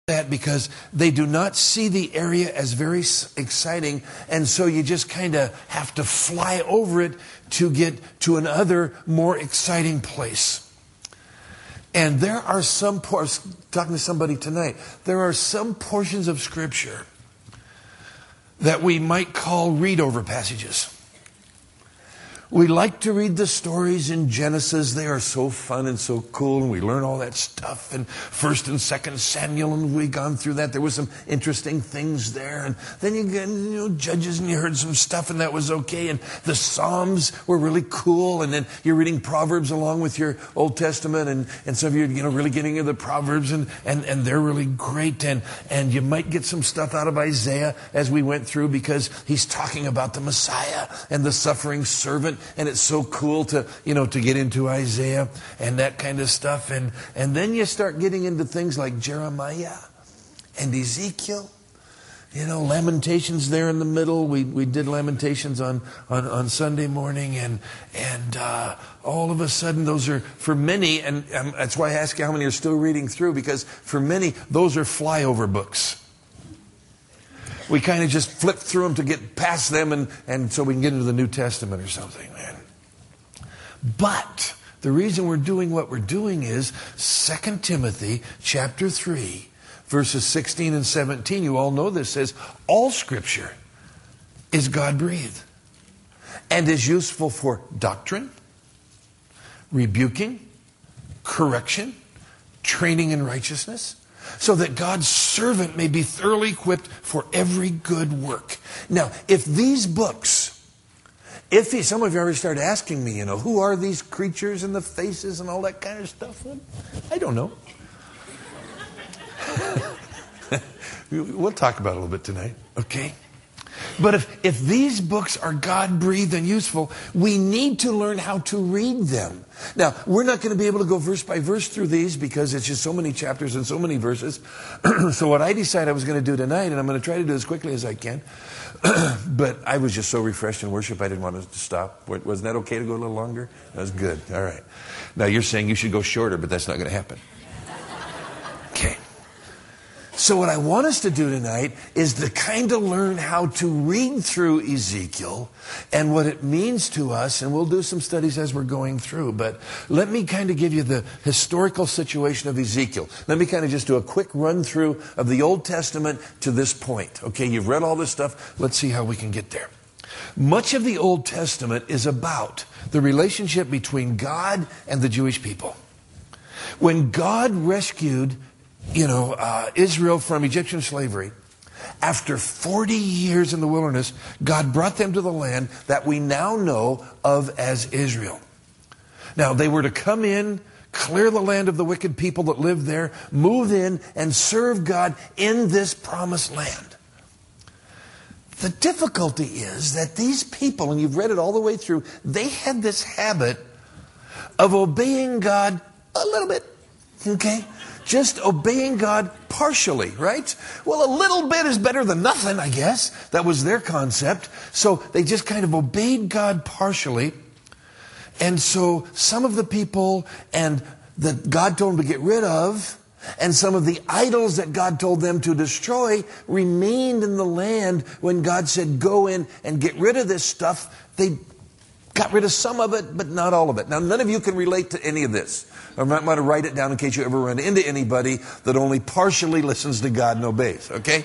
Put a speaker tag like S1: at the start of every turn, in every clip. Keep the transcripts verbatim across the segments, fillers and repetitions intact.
S1: that because they do not see the area as very exciting, and so you just kind of have to fly over it to get to another more exciting place. And there are some portions, talking to somebody tonight, there are some portions of Scripture that we might call read-over passages. We like to read the stories in Genesis. They are so fun and so cool, and we learn all that stuff. And First and Second Samuel, and we've gone through that. There was some interesting things there. And then you get, you know, Judges, and you heard some stuff, and that was okay. And the Psalms were really cool. And then you're reading Proverbs along with your Old Testament, and, and some of you are, you know, really getting into the Proverbs, and, and, and they're really great. And, and you might get some stuff out of Isaiah as we went through, because he's talking about the Messiah and the suffering servant. And it's so cool to, you know, to get into Isaiah and that kind of stuff. And, and then you start getting into things like Jeremiah and Ezekiel. You know, Lamentations there in the middle. We we did Lamentations on, on, on Sunday morning. And and uh, all of a sudden, those are, for many, and um, that's why I ask you how many are still reading through, because for many, those are flyover books. We kind of just flip through them to get past them, and, and so we can get into the New Testament or something, man. But the reason we're doing what we're doing is Second Timothy chapter three, verses sixteen and seventeen. You all know this says, all Scripture is God-breathed and is useful for doctrine, rebuking, correction, training in righteousness, so that God's servant may be thoroughly equipped for every good work. Now, if these books, if he, some of you already started asking me, you know, who are these creatures and the faces and all that kind of stuff? Well, I don't know. We'll talk about it a little bit tonight, okay? But if, if these books are God-breathed and useful, we need to learn how to read them. Now, we're not going to be able to go verse by verse through these because it's just so many chapters and so many verses. So what I decided I was going to do tonight, and I'm going to try to do as quickly as I can, but I was just so refreshed in worship, I didn't want to stop. Wasn't that okay to go a little longer? That was good. All right. Now, you're saying you should go shorter, but that's not going to happen. Okay. So what I want us to do tonight is to kind of learn how to read through Ezekiel and what it means to us, and we'll do some studies as we're going through. But let me kind of give you the historical situation of Ezekiel. Let me kind of just do a quick run through of the Old Testament to this point. Okay, you've read all this stuff. Let's see how we can get there. Much of the Old Testament is about the relationship between God and the Jewish people. When God rescued You know, uh, Israel from Egyptian slavery, after forty years in the wilderness, God brought them to the land that we now know of as Israel. Now, they were to come in, clear the land of the wicked people that lived there, move in, and serve God in this promised land. The difficulty is that these people, and you've read it all the way through, they had this habit of obeying God a little bit, okay? Just obeying God partially, right? Well, a little bit is better than nothing, I guess. That was their concept. So they just kind of obeyed God partially. And so some of the people and that God told them to get rid of, and some of the idols that God told them to destroy remained in the land when God said, go in and get rid of this stuff. They got rid of some of it, but not all of it. Now, none of you can relate to any of this. I might want to write it down in case you ever run into anybody that only partially listens to God and obeys, okay?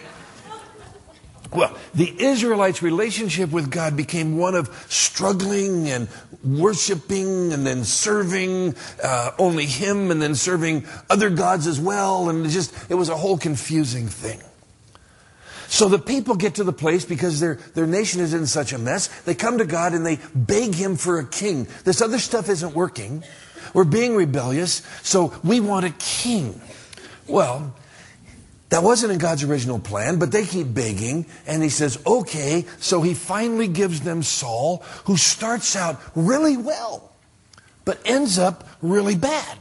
S1: Well, the Israelites' relationship with God became one of struggling and worshiping and then serving uh, only Him and then serving other gods as well. And it just, it was a whole confusing thing. So the people get to the place, because their, their nation is in such a mess, they come to God and they beg Him for a king. This other stuff isn't working. We're being rebellious, so we want a king. Well, that wasn't in God's original plan, but they keep begging, and He says, okay, so He finally gives them Saul, who starts out really well, but ends up really bad.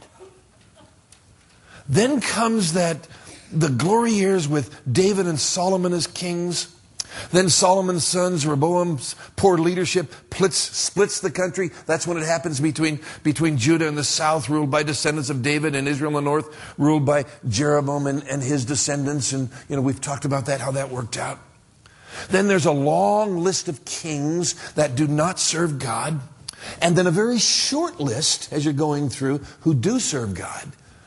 S1: Then comes that the glory years with David and Solomon as kings, Then Solomon's sons, Rehoboam's poor leadership, splits, splits the country. That's when it happens between, between Judah in the south, ruled by descendants of David, and Israel in the north, ruled by Jeroboam and, and his descendants. And, you know, we've talked about that, how that worked out. Then there's a long list of kings that do not serve God. And then a very short list, as you're going through, who do serve God.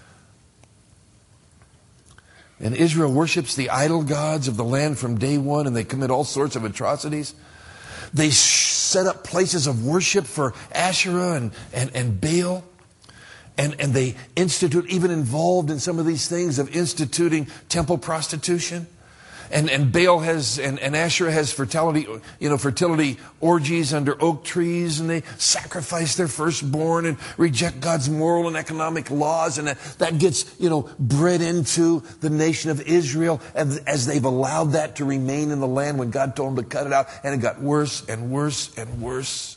S1: And Israel worships the idol gods of the land from day one, and they commit all sorts of atrocities. They set up places of worship for Asherah and, and, and Baal. And, and they institute, even involved in some of these things of instituting temple prostitution. And, and Baal has, and, and Asherah has fertility, you know, fertility orgies under oak trees, and they sacrifice their firstborn and reject God's moral and economic laws, and that, that gets, you know, bred into the nation of Israel as, as they've allowed that to remain in the land when God told them to cut it out, and it got worse and worse and worse.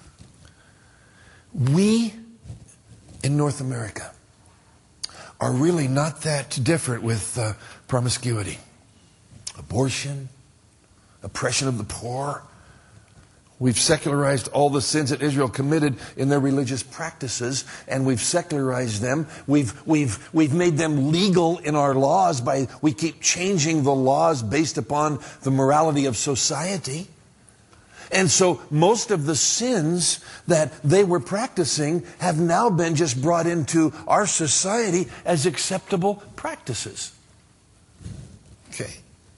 S1: We in North America are really not that different with uh, promiscuity. Abortion, oppression of the poor. We've secularized all the sins that Israel committed in their religious practices, and we've secularized them. We've we've we've made them legal in our laws by we keep changing the laws based upon the morality of society. And so most of the sins that they were practicing have now been just brought into our society as acceptable practices. Okay.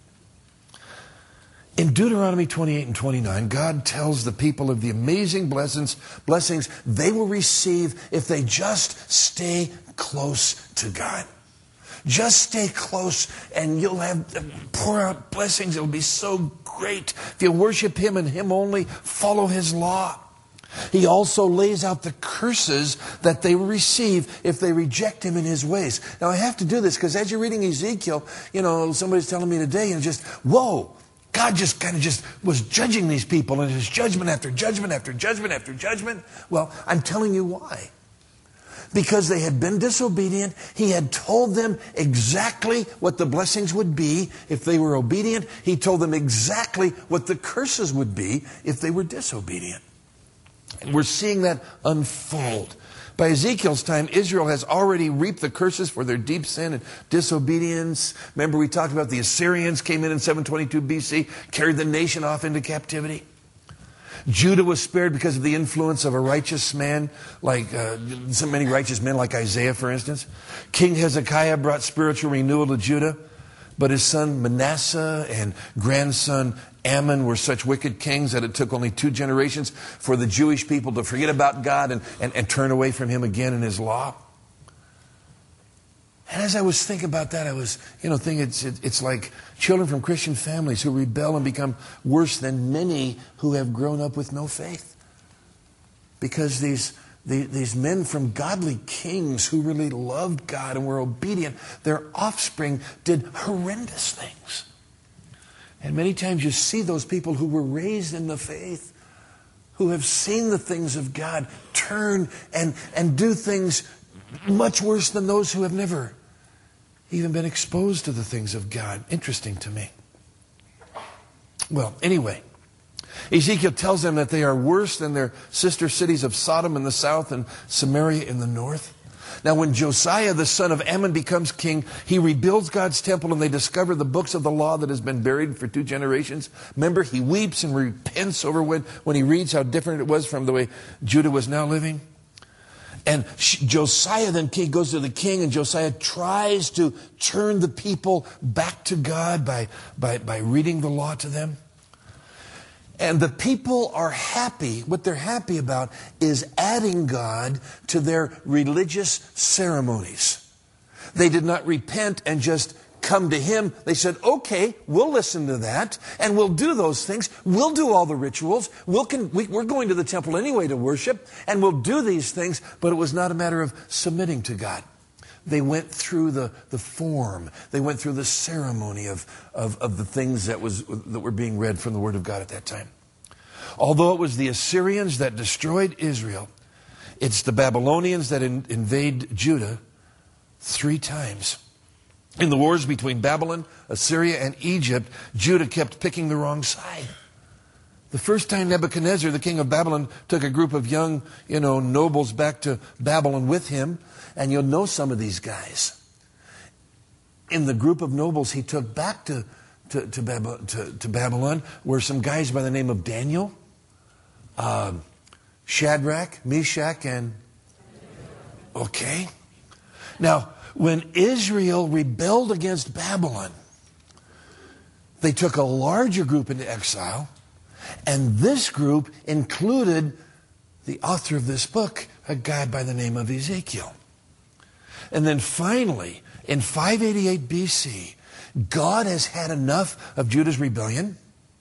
S1: In Deuteronomy twenty-eight and twenty-nine, God tells the people of the amazing blessings, blessings they will receive if they just stay close to God. Just stay close and you'll have pour out blessings. It'll be so great. If you worship Him and Him only, follow His law. He also lays out the curses that they will receive if they reject Him in His ways. Now I have to do this because as you're reading Ezekiel, you know, somebody's telling me today, and just, whoa, God just kind of just was judging these people, and His judgment after judgment after judgment after judgment. Well, I'm telling you why. Because they had been disobedient. He had told them exactly what the blessings would be if they were obedient. He told them exactly what the curses would be if they were disobedient. And we're seeing that unfold. By Ezekiel's time, Israel has already reaped the curses for their deep sin and disobedience. Remember, we talked about the Assyrians came in in seven twenty-two B C, carried the nation off into captivity. Judah was spared because of the influence of a righteous man, like uh, so many righteous men like Isaiah, for instance. King Hezekiah brought spiritual renewal to Judah, but his son Manasseh and grandson Ammon were such wicked kings that it took only two generations for the Jewish people to forget about God and, and, and turn away from Him again in His law. And as I was thinking about that, I was, you know, thinking it's, it, it's like children from Christian families who rebel and become worse than many who have grown up with no faith. Because these, the, these men from godly kings who really loved God and were obedient, their offspring did horrendous things. And many times you see those people who were raised in the faith, who have seen the things of God, turn and, and do things much worse than those who have never even been exposed to the things of God. Interesting to me. Well, anyway, Ezekiel tells them that they are worse than their sister cities of Sodom in the south and Samaria in the north. Now, when Josiah, the son of Ammon, becomes king, he rebuilds God's temple, and they discover the books of the law that has been buried for two generations. Remember, he weeps and repents over when, when he reads how different it was from the way Judah was now living. And Josiah then goes to the king, and Josiah tries to turn the people back to God by, by, by reading the law to them. And the people are happy. What they're happy about is adding God to their religious ceremonies. They did not repent and just come to Him. They said, okay, we'll listen to that, and we'll do those things. We'll do all the rituals. We'll con- we, we're going to the temple anyway to worship, and we'll do these things. But it was not a matter of submitting to God. They went through the, the form. They went through the ceremony of, of, of the things that, was, that were being read from the Word of God at that time. Although it was the Assyrians that destroyed Israel, it's the Babylonians that in, invade Judah three times. In the wars between Babylon, Assyria, and Egypt, Judah kept picking the wrong side. The first time Nebuchadnezzar, the king of Babylon, took a group of young, you know, nobles back to Babylon with him, and you'll know some of these guys. In the group of nobles he took back to, to, to, Bab- to, to Babylon were some guys by the name of Daniel, uh, Shadrach, Meshach, and... Okay. Now, when Israel rebelled against Babylon, they took a larger group into exile, and this group included the author of this book, a guy by the name of Ezekiel. And then finally, in five eighty-eight B C, God has had enough of Judah's rebellion.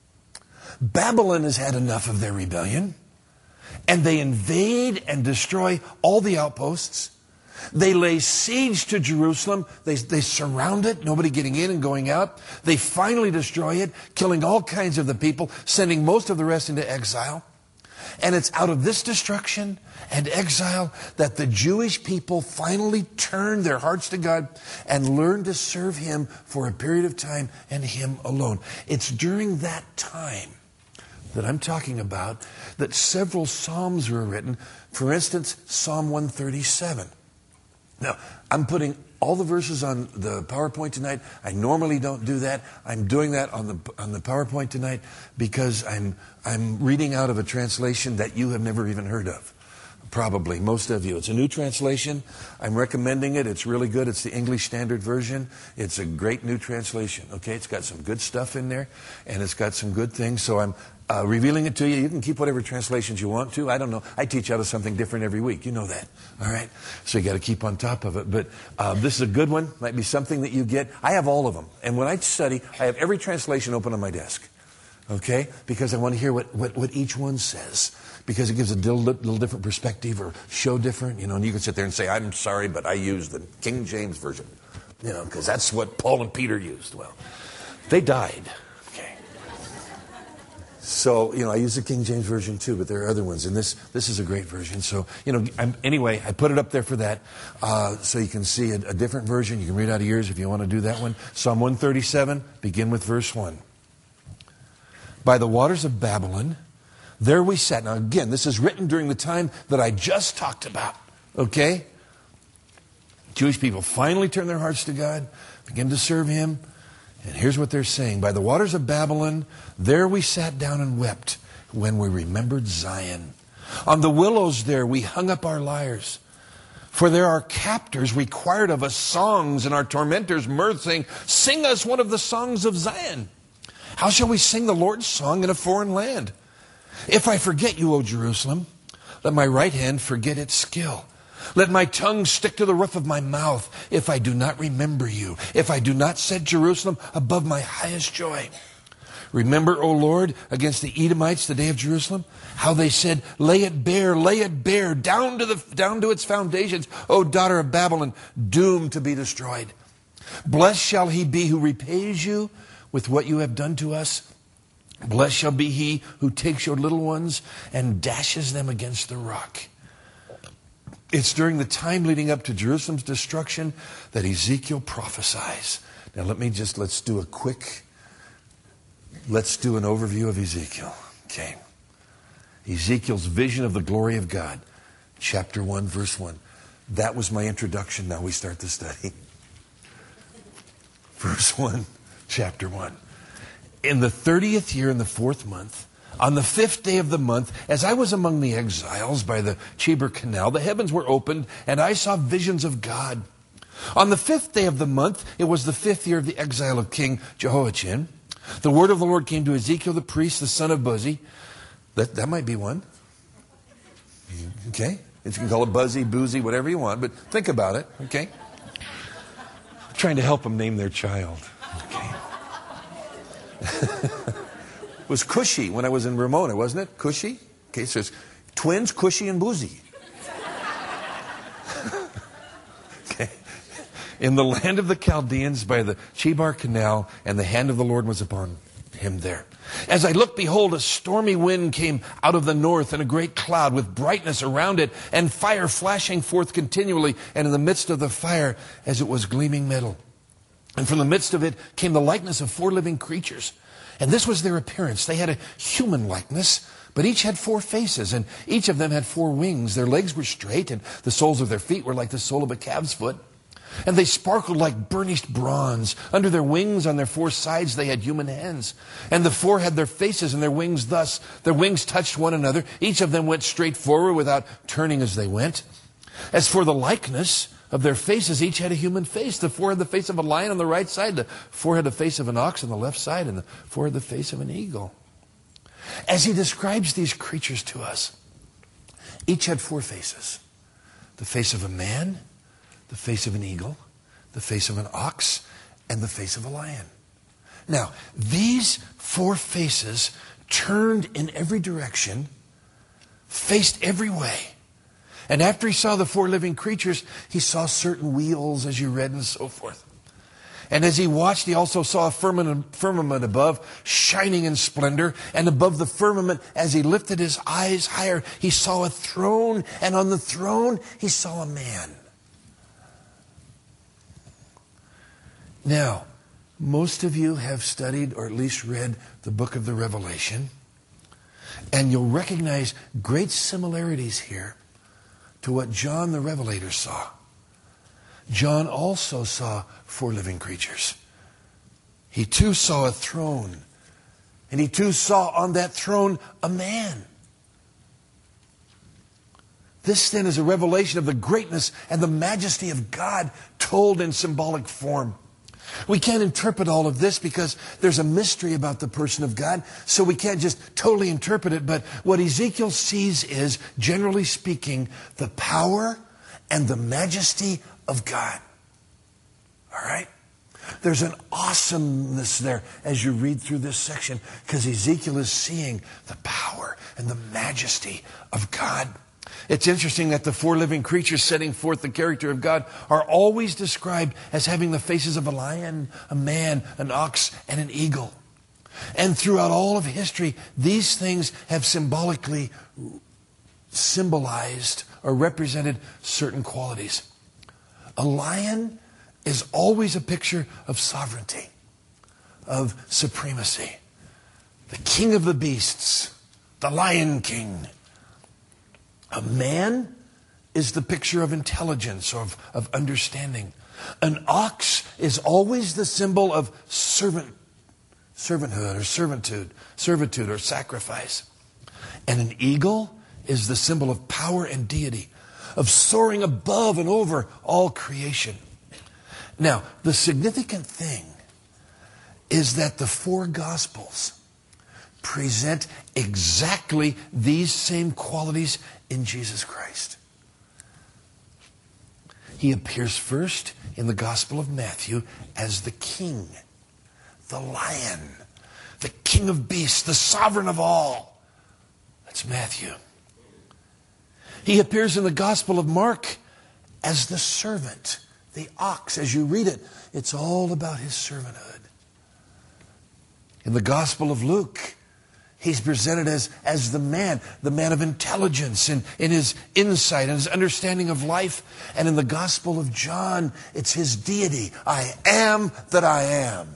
S1: Babylon has had enough of their rebellion. And they invade and destroy all the outposts. They lay siege to Jerusalem. They, they surround it, nobody getting in and going out. They finally destroy it, killing all kinds of the people, sending most of the rest into exile. And it's out of this destruction and exile that the Jewish people finally turn their hearts to God and learn to serve Him for a period of time and Him alone. It's during that time that I'm talking about that several Psalms were written. For instance, Psalm one thirty-seven. Now, I'm putting all the verses on the PowerPoint tonight. I normally don't do that. I'm doing that on the on the PowerPoint tonight because I'm I'm reading out of a translation that you have never even heard of. Probably, most of you. It's a new translation. I'm recommending it. It's really good. It's the English Standard Version. It's a great new translation. Okay, it's got some good stuff in there, and it's got some good things. So I'm uh, revealing it to you. You can keep whatever translations you want to. I don't know. I teach out of something different every week. You know that. All right? So you got to keep on top of it. But uh, this is a good one. Might be something that you get. I have all of them. And when I study, I have every translation open on my desk. Okay? Because I want to hear what, what, what each one says. Because it gives a little, little different perspective or show different. You know, and you can sit there and say, I'm sorry, but I use the King James Version. You know, because that's what Paul and Peter used. Well, they died. Okay. So, you know, I use the King James Version too, but there are other ones. And this this is a great version. So, you know, I'm, anyway, I put it up there for that. Uh, so you can see a, a different version. You can read out of yours if you want to do that one. Psalm one thirty-seven, begin with verse one. By the waters of Babylon, there we sat. Now again, this is written during the time that I just talked about. Okay? Jewish people finally turn their hearts to God, begin to serve Him. And here's what they're saying. By the waters of Babylon, there we sat down and wept when we remembered Zion. On the willows there we hung up our lyres. For there our captors required of us songs, and our tormentors mirth, saying, sing us one of the songs of Zion. How shall we sing the Lord's song in a foreign land? If I forget you, O Jerusalem, let my right hand forget its skill. Let my tongue stick to the roof of my mouth if I do not remember you, if I do not set Jerusalem above my highest joy. Remember, O Lord, against the Edomites the day of Jerusalem, how they said, lay it bare, lay it bare, down to the down to its foundations, O daughter of Babylon, doomed to be destroyed. Blessed shall he be who repays you with what you have done to us. Blessed shall be he who takes your little ones and dashes them against the rock. It's during the time leading up to Jerusalem's destruction that Ezekiel prophesies. Now let me just, let's do a quick, let's do an overview of Ezekiel. Okay. Ezekiel's vision of the glory of God. Chapter one, verse one. That was my introduction. Now we start the study. Verse one, chapter one. In the thirtieth year in the fourth month, on the fifth day of the month, as I was among the exiles by the Chebar Canal, the heavens were opened, and I saw visions of God. On the fifth day of the month, it was the fifth year of the exile of King Jehoiachin. The word of the Lord came to Ezekiel the priest, the son of Buzi. That, that might be one. Okay? You can call it Buzzy, Boozy, whatever you want, but think about it. Okay? I'm trying to help them name their child. Okay? It was Cushy when I was in Ramona, wasn't it? Cushy? Okay, so it's twins, Cushy and Boozy. Okay. In the land of the Chaldeans by the Chebar Canal, and the hand of the Lord was upon him there. As I looked, behold, a stormy wind came out of the north, and a great cloud with brightness around it, and fire flashing forth continually, and in the midst of the fire, as it was gleaming metal. And from the midst of it came the likeness of four living creatures. And this was their appearance. They had a human likeness, but each had four faces, and each of them had four wings. Their legs were straight, and the soles of their feet were like the sole of a calf's foot. And they sparkled like burnished bronze. Under their wings, on their four sides, they had human hands. And the four had their faces and their wings thus. Their wings touched one another. Each of them went straight forward without turning as they went. As for the likeness of their faces, each had a human face. The four had the face of a lion on the right side. The four had the face of an ox on the left side. And the four had the face of an eagle. As he describes these creatures to us, each had four faces. The face of a man, the face of an eagle, the face of an ox, and the face of a lion. Now, these four faces turned in every direction, faced every way. And after he saw the four living creatures, he saw certain wheels, as you read, and so forth. And as he watched, he also saw a firmament, firmament above, shining in splendor. And above the firmament, as he lifted his eyes higher, he saw a throne. And on the throne, he saw a man. Now, most of you have studied or at least read the book of the Revelation, and you'll recognize great similarities here to what John the Revelator saw. John also saw four living creatures. He too saw a throne, and he too saw on that throne a man. This then is a revelation of the greatness and the majesty of God told in symbolic form. We can't interpret all of this because there's a mystery about the person of God, so we can't just totally interpret it. But what Ezekiel sees is, generally speaking, the power and the majesty of God. All right? There's an awesomeness there as you read through this section because Ezekiel is seeing the power and the majesty of God. It's interesting that the four living creatures setting forth the character of God are always described as having the faces of a lion, a man, an ox, and an eagle. And throughout all of history, these things have symbolically symbolized or represented certain qualities. A lion is always a picture of sovereignty, of supremacy. The king of the beasts, the Lion King. A man is the picture of intelligence, or of, of understanding. An ox is always the symbol of servant, servanthood or servitude, servitude or sacrifice. And an eagle is the symbol of power and deity, of soaring above and over all creation. Now, the significant thing is that the four Gospels present exactly these same qualities in Jesus Christ. He appears first in the Gospel of Matthew as the King, the Lion, the King of beasts, the sovereign of all. That's Matthew. He appears in the Gospel of Mark as the servant, the ox. As you read it, it's all about his servanthood. In the Gospel of Luke, he's presented as, as the man, the man of intelligence and in his insight and his understanding of life. And in the Gospel of John, it's his deity. I am that I am.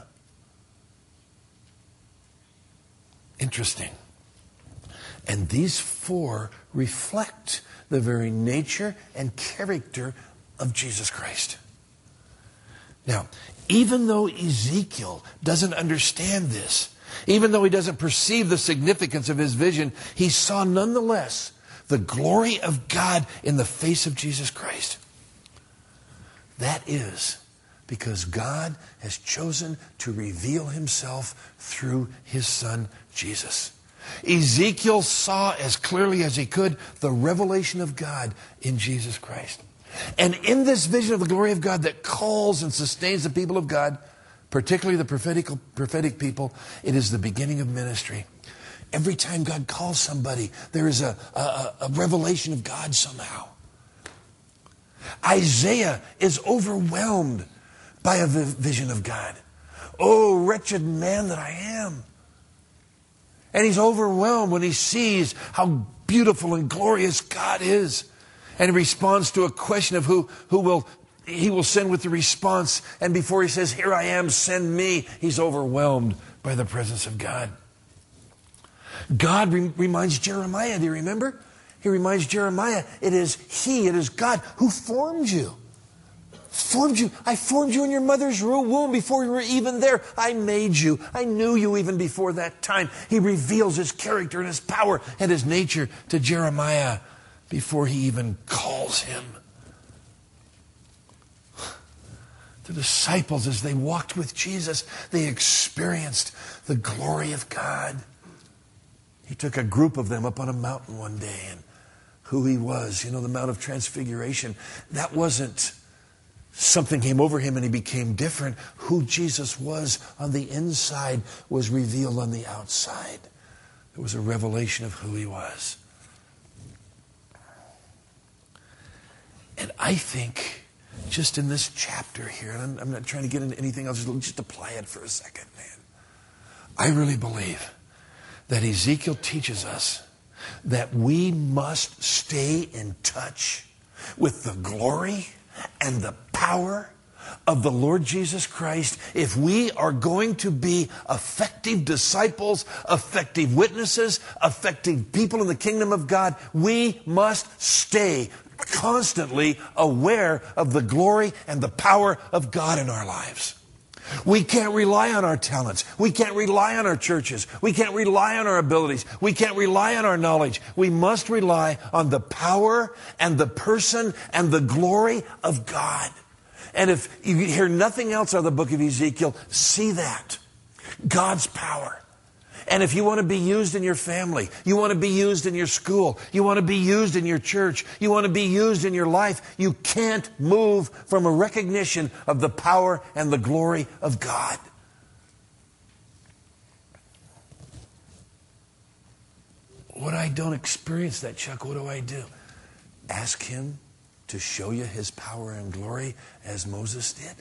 S1: Interesting. And these four reflect the very nature and character of Jesus Christ. Now, even though Ezekiel doesn't understand this, even though he doesn't perceive the significance of his vision, he saw nonetheless the glory of God in the face of Jesus Christ. That is because God has chosen to reveal himself through his Son, Jesus. Ezekiel saw as clearly as he could the revelation of God in Jesus Christ. And in this vision of the glory of God that calls and sustains the people of God, particularly the prophetic, prophetic people, it is the beginning of ministry. Every time God calls somebody, there is a, a, a revelation of God somehow. Isaiah is overwhelmed by a vision of God. Oh, wretched man that I am. And he's overwhelmed when he sees how beautiful and glorious God is. And he responds to a question of who, who will he will send with the response. And before he says, here I am, send me, he's overwhelmed by the presence of God. God re- reminds Jeremiah, do you remember? He reminds Jeremiah, it is he, it is God who formed you. Formed you. I formed you in your mother's womb before you were even there. I made you. I knew you even before that time. He reveals his character and his power and his nature to Jeremiah before he even calls him. The disciples, as they walked with Jesus, they experienced the glory of God. He took a group of them up on a mountain one day, and who he was, you know, the Mount of Transfiguration, that wasn't something came over him and he became different. Who Jesus was on the inside was revealed on the outside. There was a revelation of who he was. And I think just in this chapter here, and I'm, I'm not trying to get into anything else, just apply it for a second, man. I really believe that Ezekiel teaches us that we must stay in touch with the glory and the power of the Lord Jesus Christ if we are going to be effective disciples, effective witnesses, effective people in the kingdom of God. We must stay constantly aware of the glory and the power of God in our lives. We can't rely on our talents. We can't rely on our churches. We can't rely on our abilities. We can't rely on our knowledge. We must rely on the power and the person and the glory of God. And if you hear nothing else out of the book of Ezekiel, see that. God's power. And if you want to be used in your family, you want to be used in your school, you want to be used in your church, you want to be used in your life, you can't move from a recognition of the power and the glory of God. When I don't experience that, Chuck, what do I do? Ask him to show you his power and glory as Moses did.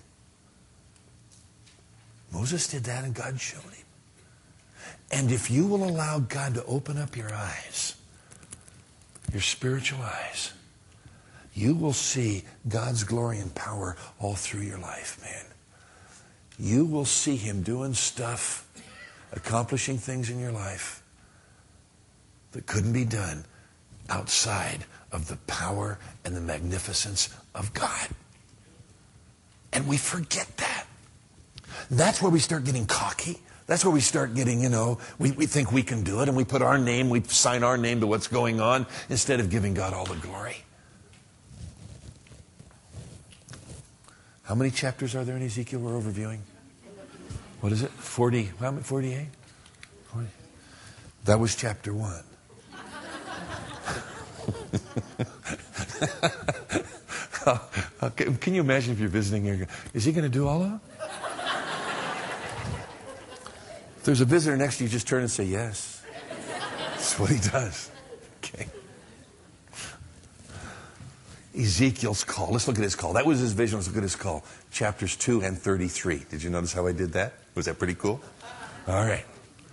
S1: Moses did that and God showed him. And if you will allow God to open up your eyes, your spiritual eyes, you will see God's glory and power all through your life, man. You will see him doing stuff, accomplishing things in your life that couldn't be done outside of the power and the magnificence of God. And we forget that. That's where we start getting cocky. That's where we start getting, you know, we, we think we can do it, and we put our name, we sign our name to what's going on instead of giving God all the glory. How many chapters are there in Ezekiel we're overviewing? What is it? forty, how many? forty-eight? forty. That was chapter one. Okay, can you imagine if you're visiting here? Is he going to do all of them? If there's a visitor next to you, just turn and say yes. That's what he does. Okay. Ezekiel's call. Let's look at his call. That was his vision. Let's look at his call. Chapters two and thirty-three. Did you notice how I did that? Was that pretty cool? All right.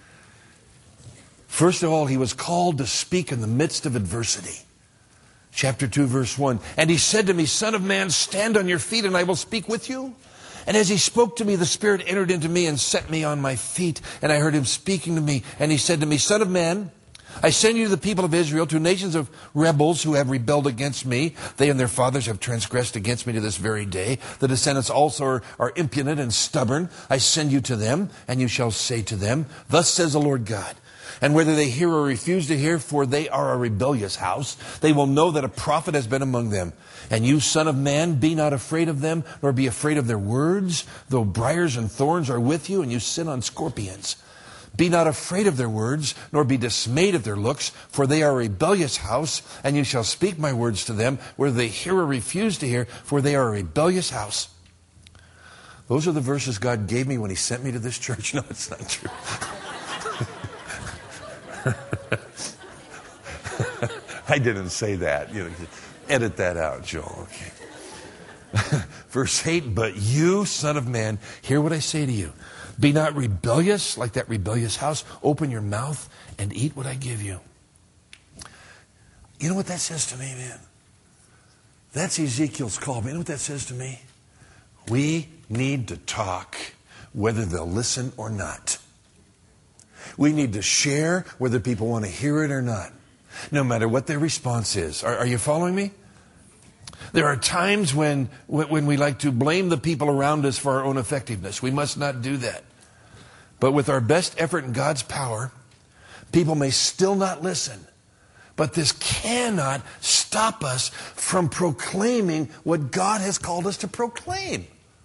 S1: First of all, he was called to speak in the midst of adversity. Chapter two, verse one. And he said to me, Son of man, stand on your feet and I will speak with you. And as he spoke to me, the Spirit entered into me and set me on my feet. And I heard him speaking to me. And he said to me, Son of man, I send you to the people of Israel, to nations of rebels who have rebelled against me. They and their fathers have transgressed against me to this very day. The descendants also are, are impudent and stubborn. I send you to them, and you shall say to them, Thus says the Lord God. And whether they hear or refuse to hear, for they are a rebellious house, they will know that a prophet has been among them. And you, son of man, be not afraid of them, nor be afraid of their words, though briars and thorns are with you, and you sit on scorpions. Be not afraid of their words, nor be dismayed at their looks, for they are a rebellious house, and you shall speak my words to them, whether they hear or refuse to hear, for they are a rebellious house. Those are the verses God gave me when he sent me to this church. No, it's not true. I didn't say that. You know, edit that out, Joel. Okay. Verse eight, but you, son of man, hear what I say to you. Be not rebellious like that rebellious house. Open your mouth and eat what I give you. You know what that says to me, man? That's Ezekiel's call. But you know what that says to me? We need to talk whether they'll listen or not. We need to share whether people want to hear it or not, no matter what their response is. Are, are you following me? There are times when, when we like to blame the people around us for our own effectiveness. We must not do that. But with our best effort and God's power, people may still not listen. But this cannot stop us from proclaiming what God has called us to proclaim.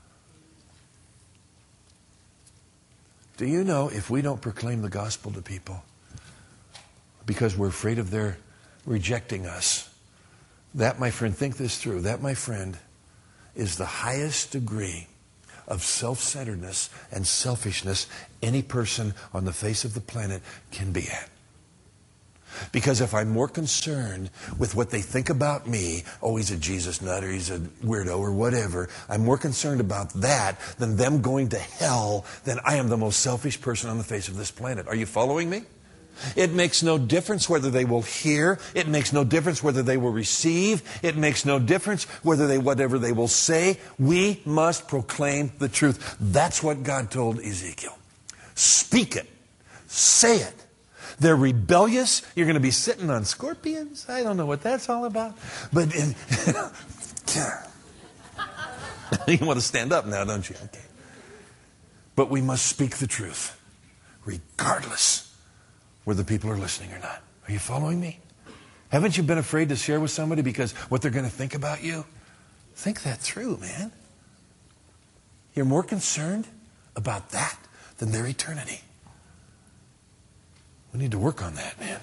S1: Do you know if we don't proclaim the gospel to people because we're afraid of their rejecting us, that, my friend, think this through, that, my friend, is the highest degree of self-centeredness and selfishness any person on the face of the planet can be at. Because if I'm more concerned with what they think about me, oh, he's a Jesus nut or he's a weirdo or whatever, I'm more concerned about that than them going to hell, then I am the most selfish person on the face of this planet. Are you following me? It makes no difference whether they will hear. It makes no difference whether they will receive. It makes no difference whether they, whatever they will say. We must proclaim the truth. That's what God told Ezekiel. Speak it. Say it. They're rebellious. You're going to be sitting on scorpions. I don't know what that's all about. But in, you want to stand up now, don't you? Okay. But we must speak the truth, regardless whether people are listening or not. Are you following me? Haven't you been afraid to share with somebody because what they're going to think about you? Think that through, man. You're more concerned about that than their eternity. We need to work on that, man.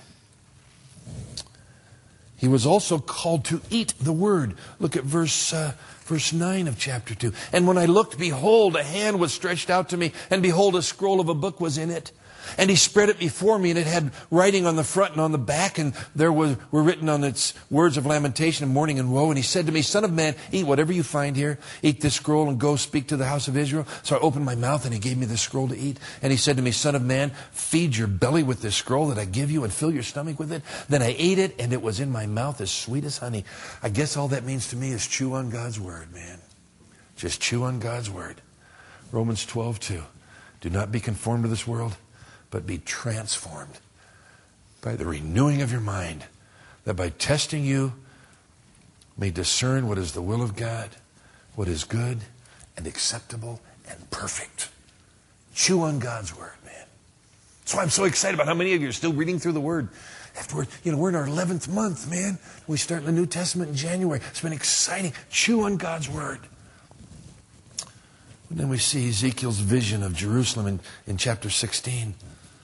S1: He was also called to eat the word. Look at verse uh, verse nine of chapter two. And when I looked, behold, a hand was stretched out to me, and behold, a scroll of a book was in it. And he spread it before me, and it had writing on the front and on the back, and there was, were written on its words of lamentation and mourning and woe. And he said to me, Son of man, eat whatever you find here. Eat this scroll and go speak to the house of Israel. So I opened my mouth, and he gave me the scroll to eat. And he said to me, Son of man, feed your belly with this scroll that I give you and fill your stomach with it. Then I ate it, and it was in my mouth as sweet as honey. I guess all that means to me is chew on God's word, man. Just chew on God's word. Romans twelve two. Do not be conformed to this world, but be transformed by the renewing of your mind, that by testing you may discern what is the will of God, what is good and acceptable and perfect. Chew on God's word, man. That's why I'm so excited about how many of you are still reading through the word. Afterward, you know, we're in our eleventh month, man. We start in the New Testament in January. It's been exciting. Chew on God's word. And then we see Ezekiel's vision of Jerusalem in, in chapter sixteen.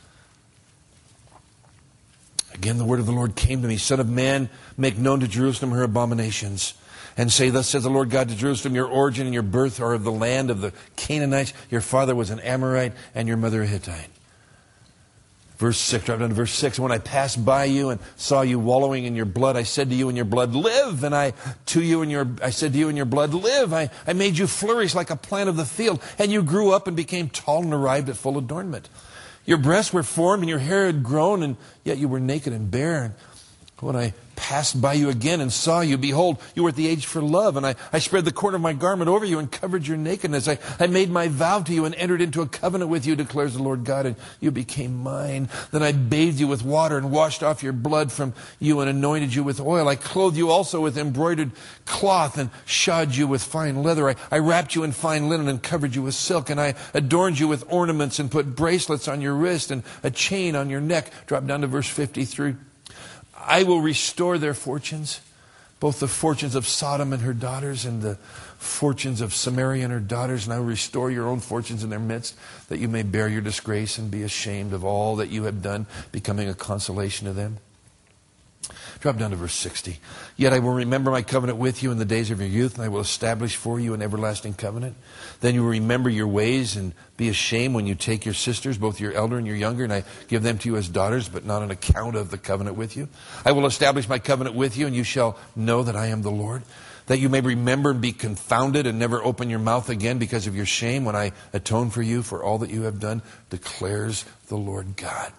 S1: Again, the word of the Lord came to me. Son of man, make known to Jerusalem her abominations. And say, thus says the Lord God to Jerusalem, your origin and your birth are of the land of the Canaanites. Your father was an Amorite and your mother a Hittite. Verse six, drop down to verse six. When I passed by you and saw you wallowing in your blood, I said to you in your blood, live. And I to you in your I said to you in your blood, live. I, I made you flourish like a plant of the field, and you grew up and became tall and arrived at full adornment. Your breasts were formed and your hair had grown, and yet you were naked and bare. And when I passed by you again and saw you, behold, you were at the age for love. And I, I spread the corner of my garment over you and covered your nakedness. I, I made my vow to you and entered into a covenant with you, declares the Lord God, and you became mine. Then I bathed you with water and washed off your blood from you and anointed you with oil. I clothed you also with embroidered cloth and shod you with fine leather. I, I wrapped you in fine linen and covered you with silk. And I adorned you with ornaments and put bracelets on your wrist and a chain on your neck. Drop down to verse fifty-three. I will restore their fortunes, both the fortunes of Sodom and her daughters and the fortunes of Samaria and her daughters, and I will restore your own fortunes in their midst, that you may bear your disgrace and be ashamed of all that you have done, becoming a consolation to them. Drop down to verse sixty. Yet I will remember my covenant with you in the days of your youth, and I will establish for you an everlasting covenant. Then you will remember your ways and be ashamed when you take your sisters, both your elder and your younger, and I give them to you as daughters, but not on account of the covenant with you. I will establish my covenant with you, and you shall know that I am the Lord. That you may remember and be confounded and never open your mouth again because of your shame when I atone for you for all that you have done, declares the Lord God.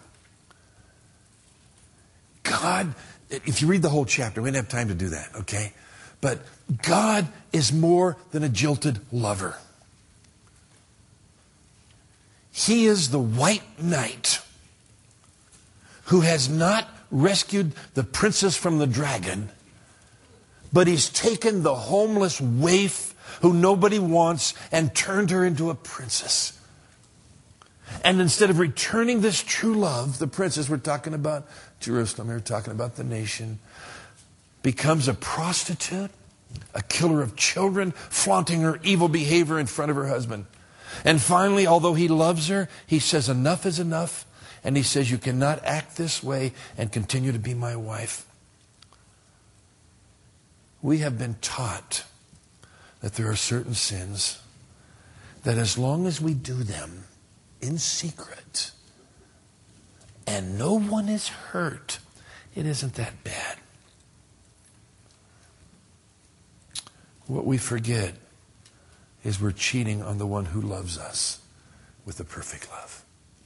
S1: God, if you read the whole chapter, we don't have time to do that, okay? But God is more than a jilted lover. He is the white knight who has not rescued the princess from the dragon, but he's taken the homeless waif who nobody wants and turned her into a princess. And instead of returning this true love, the princess, we're talking about Jerusalem, we're talking about the nation, becomes a prostitute, a killer of children, flaunting her evil behavior in front of her husband. And finally, although he loves her, he says enough is enough. And he says, you cannot act this way and continue to be my wife. We have been taught that there are certain sins that as long as we do them in secret and no one is hurt, it isn't that bad. What we forget is we're cheating on the one who loves us with the perfect love.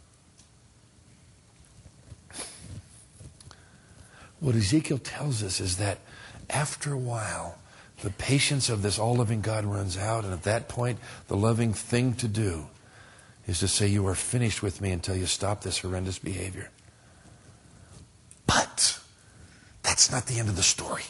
S1: What Ezekiel tells us is that after a while, the patience of this all-loving God runs out, and at that point, the loving thing to do is to say, you are finished with me until you stop this horrendous behavior. But that's not the end of the story.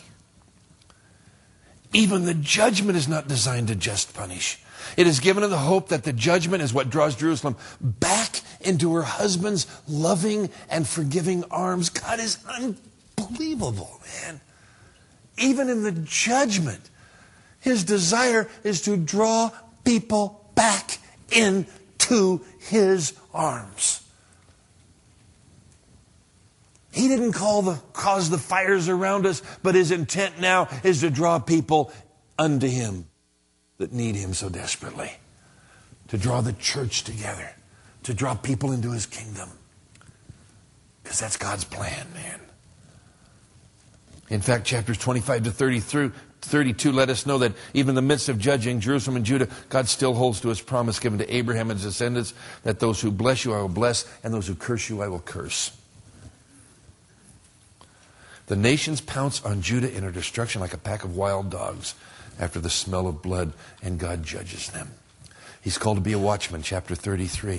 S1: Even the judgment is not designed to just punish. It is given in the hope that the judgment is what draws Jerusalem back into her husband's loving and forgiving arms. God is unbelievable, man. Even in the judgment, his desire is to draw people back into his arms. He didn't call the, cause the fires around us, but his intent now is to draw people unto him that need him so desperately. To draw the church together. To draw people into his kingdom. Because that's God's plan, man. In fact, chapters twenty-five to thirty through thirty-two let us know that even in the midst of judging Jerusalem and Judah, God still holds to his promise given to Abraham and his descendants that those who bless you I will bless, and those who curse you I will curse. The nations pounce on Judah in her destruction like a pack of wild dogs after the smell of blood, and God judges them. He's called to be a watchman, chapter thirty-three.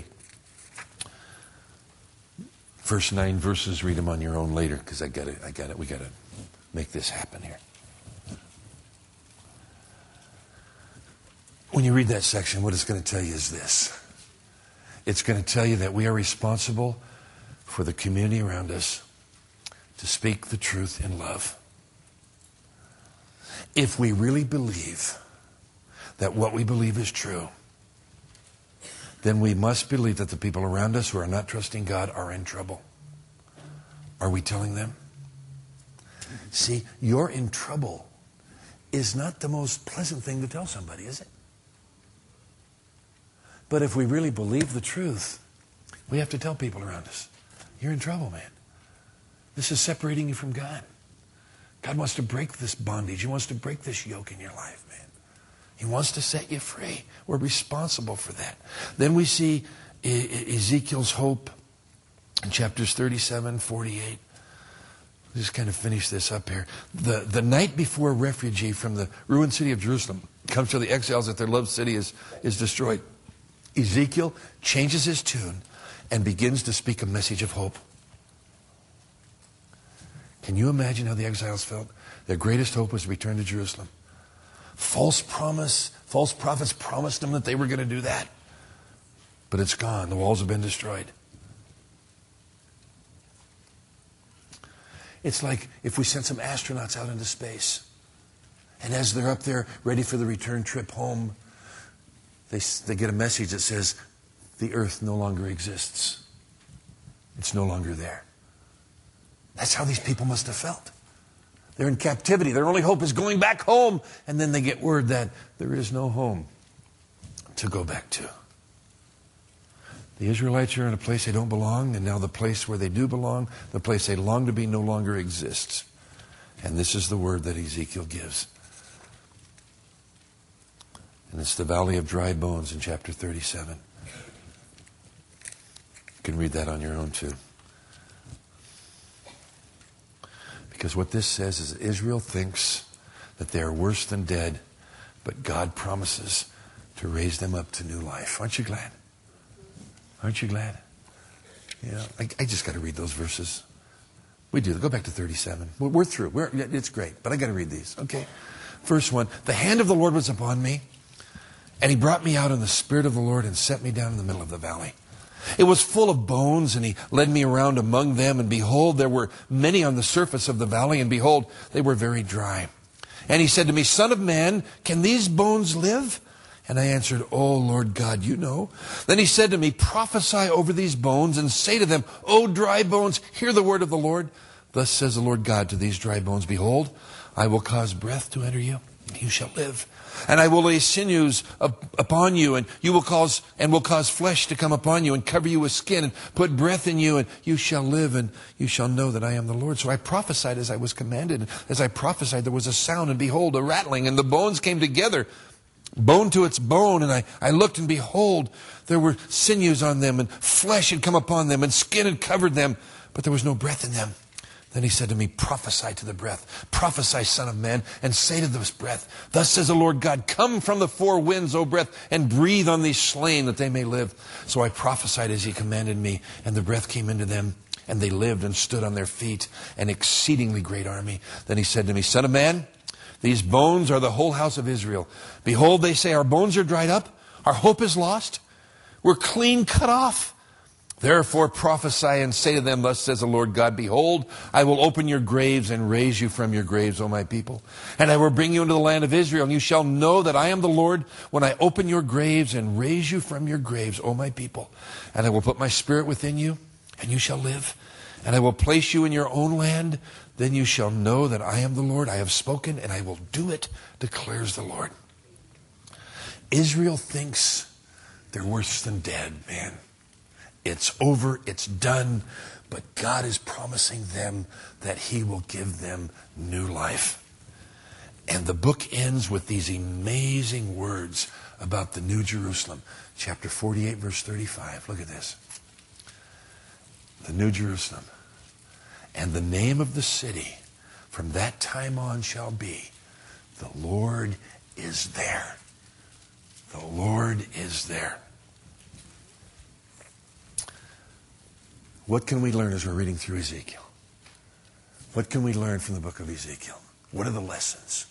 S1: First nine verses, read them on your own later, because I got it. I got it. We got to make this happen here. When you read that section, what it's going to tell you is this. It's going to tell you that we are responsible for the community around us to speak the truth in love. If we really believe that what we believe is true, then we must believe that the people around us who are not trusting God are in trouble. Are we telling them? See, you're in trouble is not the most pleasant thing to tell somebody, is it? But if we really believe the truth, we have to tell people around us, you're in trouble, man. This is separating you from God. God wants to break this bondage. He wants to break this yoke in your life, man. He wants to set you free. We're responsible for that. Then we see Ezekiel's hope in chapters thirty-seven, forty-eight. Just kind of finish this up here. The, the night before a refugee from the ruined city of Jerusalem comes to the exiles that their loved city is, is destroyed, Ezekiel changes his tune and begins to speak a message of hope. Can you imagine how the exiles felt? Their greatest hope was to return to Jerusalem. False promise, false prophets promised them that they were going to do that. But it's gone. The walls have been destroyed. It's like if we sent some astronauts out into space, and as they're up there ready for the return trip home, they, they get a message that says, the earth no longer exists. It's no longer there. That's how these people must have felt. They're in captivity. Their only hope is going back home. And then they get word that there is no home to go back to. The Israelites are in a place they don't belong, and now the place where they do belong, the place they long to be, no longer exists. And this is the word that Ezekiel gives. And it's the valley of dry bones in chapter thirty-seven. You can read that on your own too. Because what this says is that Israel thinks that they are worse than dead, but God promises to raise them up to new life. Aren't you glad? Aren't you glad? Yeah, I, I just got to read those verses. We do. Go back to thirty-seven. We're, we're through. We're, it's great, but I got to read these. Okay. Verse one. The hand of the Lord was upon me, and he brought me out in the spirit of the Lord and set me down in the middle of the valley. It was full of bones, and he led me around among them, and behold, there were many on the surface of the valley, and behold, they were very dry. And he said to me, Son of man, can these bones live? And I answered, Oh, Lord God, you know. Then he said to me, Prophesy over these bones and say to them, O dry bones, hear the word of the Lord. Thus says the Lord God to these dry bones, Behold, I will cause breath to enter you, and you shall live. And I will lay sinews up upon you, and you will cause and will cause flesh to come upon you, and cover you with skin, and put breath in you, and you shall live, and you shall know that I am the Lord. So I prophesied as I was commanded. As I prophesied, there was a sound, and behold, a rattling, and the bones came together, bone to its bone. And I, I looked, and behold, there were sinews on them, and flesh had come upon them, and skin had covered them, but there was no breath in them. Then he said to me, Prophesy to the breath. Prophesy, Son of man, and say to this breath, Thus says the Lord God, Come from the four winds, O breath, and breathe on these slain, that they may live. So I prophesied as he commanded me, and the breath came into them, and they lived and stood on their feet, an exceedingly great army. Then he said to me, Son of man, these bones are the whole house of Israel. Behold, they say, Our bones are dried up, our hope is lost, we're clean cut off. Therefore prophesy and say to them, Thus says the Lord God, Behold, I will open your graves and raise you from your graves, O my people. And I will bring you into the land of Israel, and you shall know that I am the Lord when I open your graves and raise you from your graves, O my people. And I will put my spirit within you, and you shall live. And I will place you in your own land. Then you shall know that I am the Lord. I have spoken, and I will do it, declares the Lord. Israel thinks they're worse than dead, man. It's over, it's done, but God is promising them that he will give them new life. And the book ends with these amazing words about the New Jerusalem. Chapter forty-eight, verse thirty-five. Look at this. The New Jerusalem. And the name of the city from that time on shall be, The Lord is there. The Lord is there. What can we learn as we're reading through Ezekiel? What can we learn from the book of Ezekiel? What are the lessons?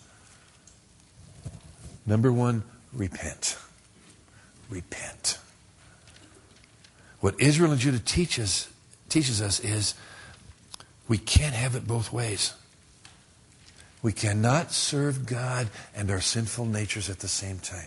S1: Number one, repent. Repent. What Israel and Judah teaches, teaches us is we can't have it both ways. We cannot serve God and our sinful natures at the same time.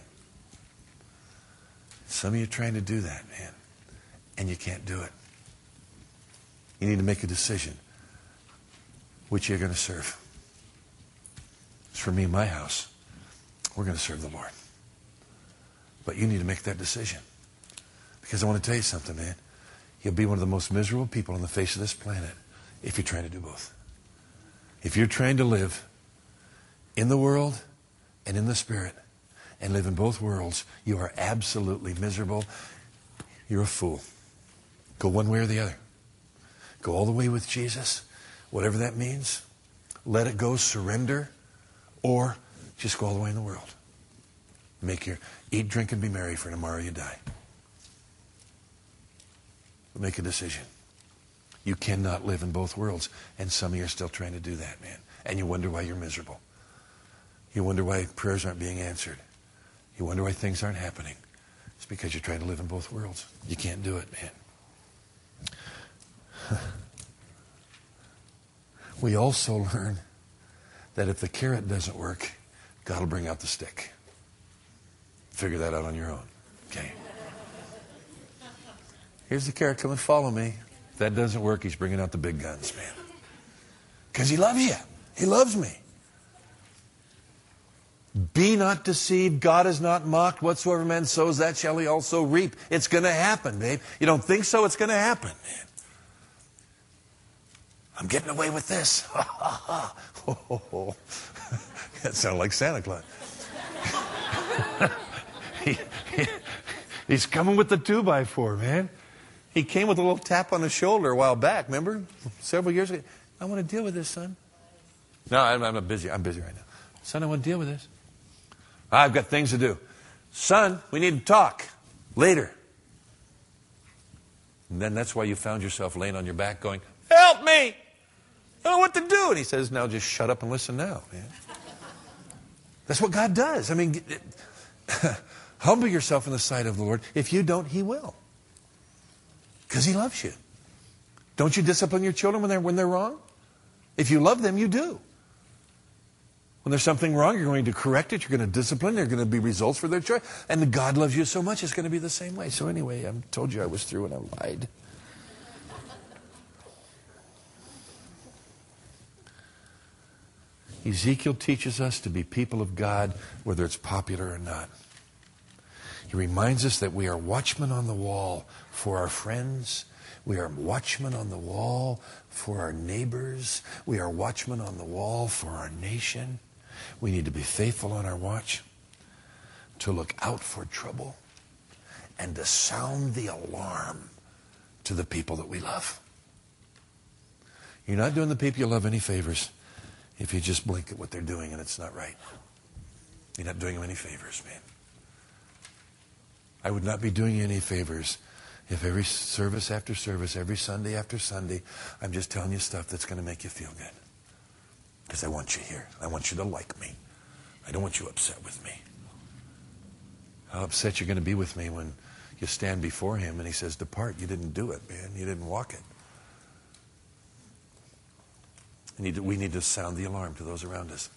S1: Some of you are trying to do that, man, and you can't do it. You need to make a decision which you're going to serve. It's for me and my house. We're going to serve the Lord. But you need to make that decision. Because I want to tell you something, man. You'll be one of the most miserable people on the face of this planet if you're trying to do both. If you're trying to live in the world and in the Spirit and live in both worlds, you are absolutely miserable. You're a fool. Go one way or the other. Go all the way with Jesus, whatever that means. Let it go, surrender, or just go all the way in the world. Make your eat, drink, and be merry, for tomorrow you die. But make a decision. You cannot live in both worlds, and some of you are still trying to do that, man. And you wonder why you're miserable. You wonder why prayers aren't being answered. You wonder why things aren't happening. It's because you're trying to live in both worlds. You can't do it, man. We also learn that if the carrot doesn't work, God will bring out the stick. Figure that out on your own. Okay. Here's the carrot. Come and follow me. If that doesn't work, he's bringing out the big guns, man. Because he loves you. He loves me. Be not deceived. God is not mocked. Whatsoever man sows, that shall he also reap. It's going to happen, babe. You don't think so? It's going to happen, man. I'm getting away with this. That sounded like Santa Claus. he, he, he's coming with the two by four, man. He came with a little tap on the shoulder a while back, remember? Several years ago. I want to deal with this, son. No, I'm, I'm not busy. I'm busy right now. Son, I want to deal with this. I've got things to do. Son, we need to talk later. And then that's why you found yourself laying on your back going, help me! I don't know what to do. And he says, now just shut up and listen now, man. That's what God does. I mean, humble yourself in the sight of the Lord. If you don't, He will. Because He loves you. Don't you discipline your children when they're, when they're wrong? If you love them, you do. When there's something wrong, you're going to correct it. You're going to discipline. There are going to be results for their choice. And God loves you so much, it's going to be the same way. So anyway, I told you I was through and I lied. Ezekiel teaches us to be people of God, whether it's popular or not. He reminds us that we are watchmen on the wall for our friends. We are watchmen on the wall for our neighbors. We are watchmen on the wall for our nation. We need to be faithful on our watch, to look out for trouble, and to sound the alarm to the people that we love. You're not doing the people you love any favors if you just blink at what they're doing and it's not right. You're not doing them any favors, man. I would not be doing you any favors if every service after service, every Sunday after Sunday, I'm just telling you stuff that's going to make you feel good. Because I want you here. I want you to like me. I don't want you upset with me. How upset you're going to be with me when you stand before Him and He says, depart. You didn't do it, man. You didn't walk it. We need to, we need to sound the alarm to those around us.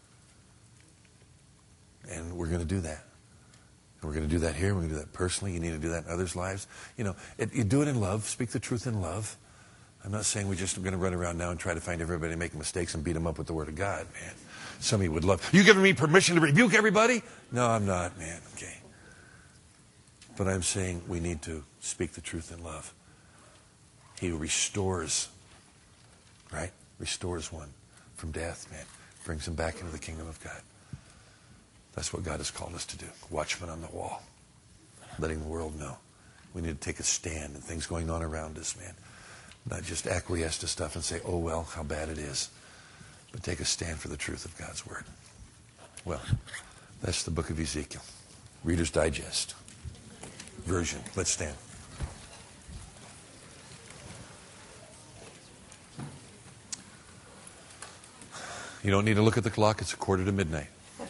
S1: And we're going to do that. And we're going to do that here. We're going to do that personally. You need to do that in others' lives. You know, it, you do it in love. Speak the truth in love. I'm not saying we're just going to run around now and try to find everybody making mistakes and beat them up with the Word of God, man. Some of you would love, you giving me permission to rebuke everybody? No, I'm not, man. Okay. But I'm saying we need to speak the truth in love. He restores, right? Restores one from death, man. Brings him back into the kingdom of God. That's what God has called us to do. Watchmen on the wall. Letting the world know. We need to take a stand and things going on around us, man. Not just acquiesce to stuff and say, oh, well, how bad it is. But take a stand for the truth of God's Word. Well, that's the book of Ezekiel. Reader's Digest version. Let's stand. You don't need to look at the clock. It's a quarter to midnight.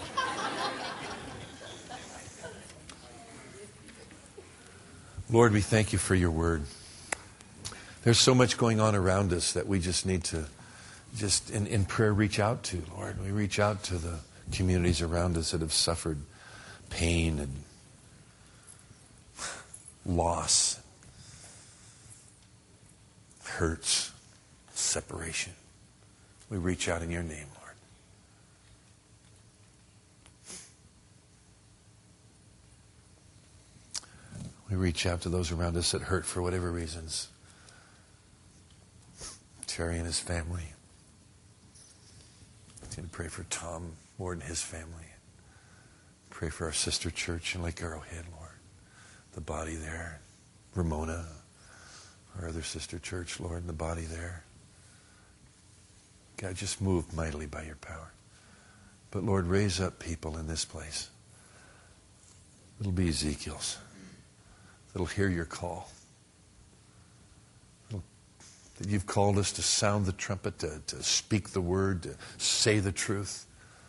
S1: Lord, we thank you for your word. There's so much going on around us that we just need to, just in, in prayer, reach out to, Lord. We reach out to the communities around us that have suffered pain and loss, hurts, separation. We reach out in your name, Lord. We reach out to those around us that hurt for whatever reasons. Terry and his family. Continue to pray for Tom Ward and his family. Pray for our sister church in Lake Arrowhead, Lord. The body there. Ramona, our other sister church, Lord, and the body there. God, just move mightily by your power. But Lord, raise up people in this place. It'll be Ezekiel's. That'll hear your call. It'll, that you've called us to sound the trumpet, to, to speak the word, to say the truth.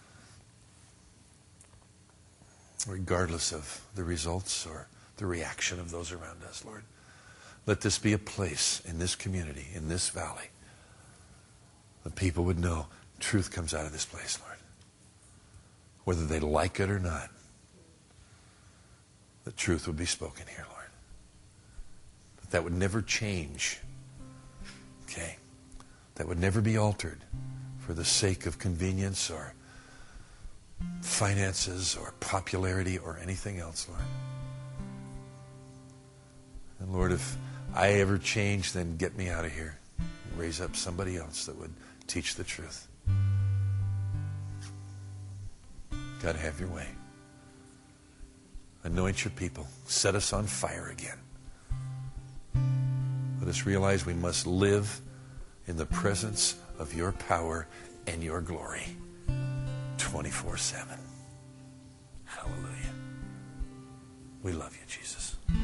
S1: Regardless of the results or the reaction of those around us, Lord. Let this be a place in this community, in this valley, that people would know truth comes out of this place, Lord. Whether they like it or not, the truth would be spoken here, Lord. But that would never change, okay? That would never be altered for the sake of convenience or finances or popularity or anything else, Lord. And Lord, if I ever change, then get me out of here. Raise up somebody else that would teach the truth. God, have your way. Anoint your people. Set us on fire again. Let us realize we must live in the presence of your power and your glory twenty-four seven. Hallelujah. We love you, Jesus.